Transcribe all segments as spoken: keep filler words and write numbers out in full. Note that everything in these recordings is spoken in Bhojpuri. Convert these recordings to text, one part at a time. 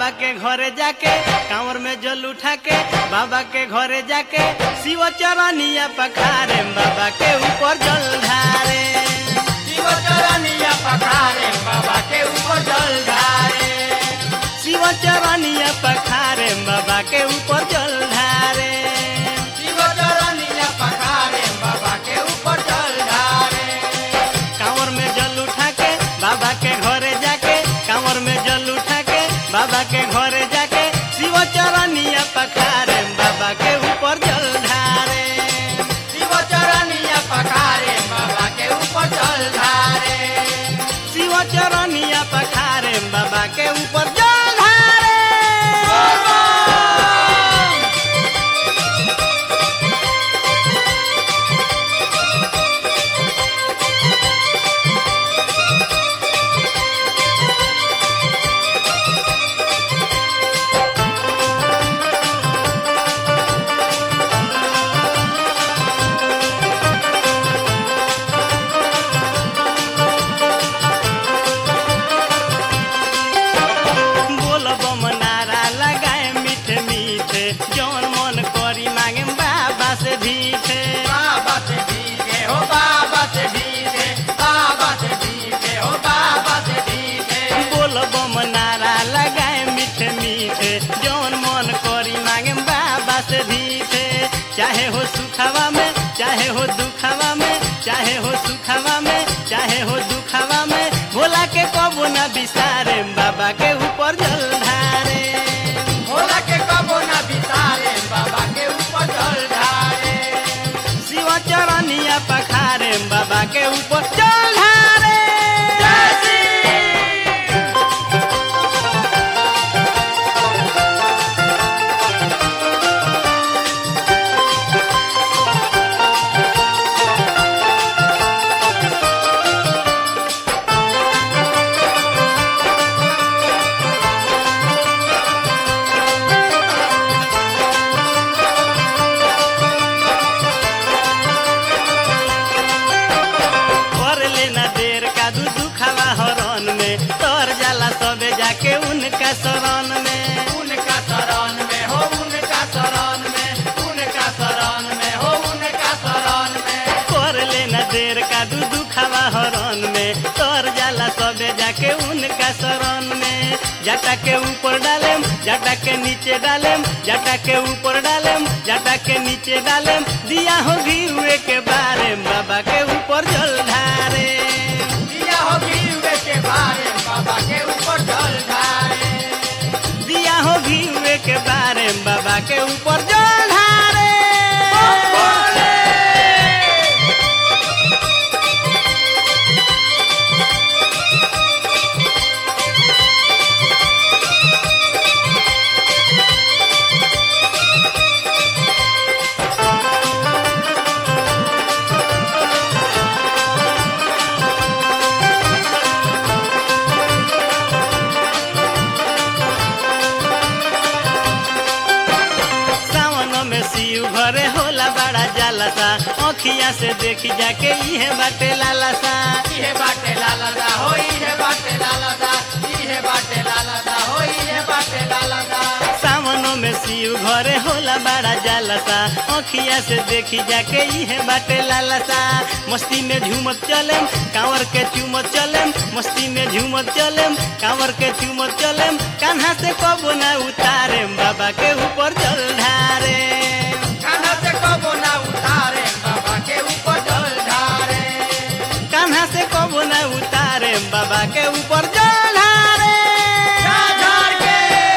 बाबा के घरे जाके कांवर में जल उठा के बाबा के घरे जाके शिव चरनिया पखारे बाबा के ऊपर जल ढारे शिव चरनिया पखारे बाबा के ऊपर जल ढारे शिव चरनिया पखारे बाबा के ऊपर जल ढारे शिव चरनिया पखारे बाबा के ऊपर जल ढारे कांवर में जल उठा के बाबा के घरे जाके कांवर में जल उठा के बाबा के घरे जाके शिव चरनिया पखारे बाबा के ऊपर जल ढारे शिव चरनिया पखारे बाबा के ऊपर जल ढारे शिव चरनिया पखारे बाबा के ऊपर जल ढारे बोल बम नारा लगाए मीठे मीठे जौन मन करी मांगे बाबा से भीखे बाबा से भीगे हो बाबा से भीगे बाबा से भीगे हो बाबा से भीगे बोल बम नारा लगाए मीठे मीठे जौन मन करी मांगे बाबा से भीखे चाहे हो सुखवा में चाहे हो दुखवा में चाहे हो सुखवा में चाहे हो दुखवा में भोला के कबो न बिसारे बाबा के ऊपर जल ढारे भोला के कबो ना बिसारे बाबा के ऊपर जल ढारे शिव चरनिया पखारे बाबा के ऊपर जल ढारे कर लेना देर का दू दुखावा हरन में तर जाला सबे जाके उनका शरण में उनका शरण में हो उनका शरण में उनका शरण में हो उनका शरण में कर लेना देर का दू दुखावा हरन में तर जाला सबे जाके उनका शरण में जटा के ऊपर डालेम जटा के नीचे डालेम जटा के ऊपर डालेम जटा के नीचे डालेम दिया हो घी हुए के बारे बाबा के ऊपर जल ढारे दिया हो गिरवे के बारे बाबा के ऊपर जल ढारे दिया हो घी हुए के बारे बाबा के ऊपर जल ढारे सावन में शिव घरे होला बड़ा जालसा अखिया से देखी जाके इहे बाटे लालसा इहे बाटे लालसा हो इहे बाटे लालसा इहे बाटे लालसा हो इहे बाटे लालसा सावन में शिव घरे होला बड़ा जालसा अखिया से देखी जाके इहे बाटे लालसा मस्ती में झूमत चलेम कांवर के चूमत चलेम मस्ती में झूमत चलेम कांवर के चूमत चलेम कान्हा से कबो ना उतारे बाबा के ऊपर जल ढारे कान्हा से कबो ना उतारे बाबा के ऊपर जल ढारे कान्हा से कबो ना उतारे बाबा के ऊपर जल ढारे झाड़ के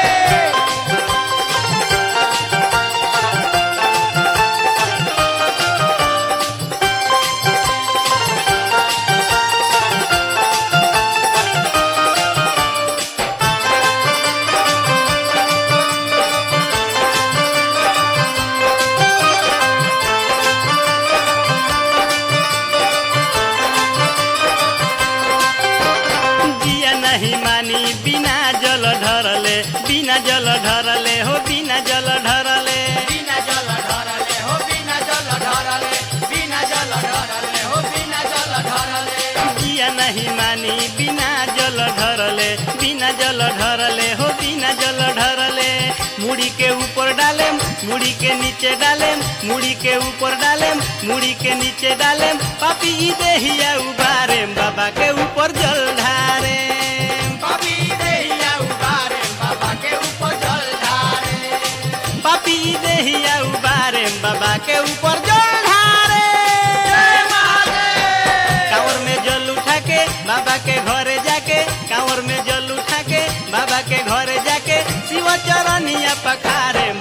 जिया नहीं मानी बिना जल ढरले बिना जल ढरले हो बिना जल ढरले बिना जल ढरले हो बिना जल ढरले बिना जल ढरले हो बिना जल ढरले जिया नहीं नहीं मानी बिना जल ढरले, बिना जल ढरले हो बिना जल ढरले। मुड़ी के ऊपर डालेम, मुड़ी के नीचे डालेम, मुड़ी के ऊपर डालेम, मुड़ी के नीचे डालेम। पापी ई देहिया उबारेम, बाबा के ऊपर जल ढारेम। पापी देहिया उबारे बाबा के ऊपर जल ढारे। पापी ई देहिया उबारेम, बाबा के ऊपर जल ढारेम। जय महादेव। कांवर में जल उठा के बाबा के घरे जाके, कांवर में जल उठा के बाबा के घरे जाके शिव चरनिया पखारे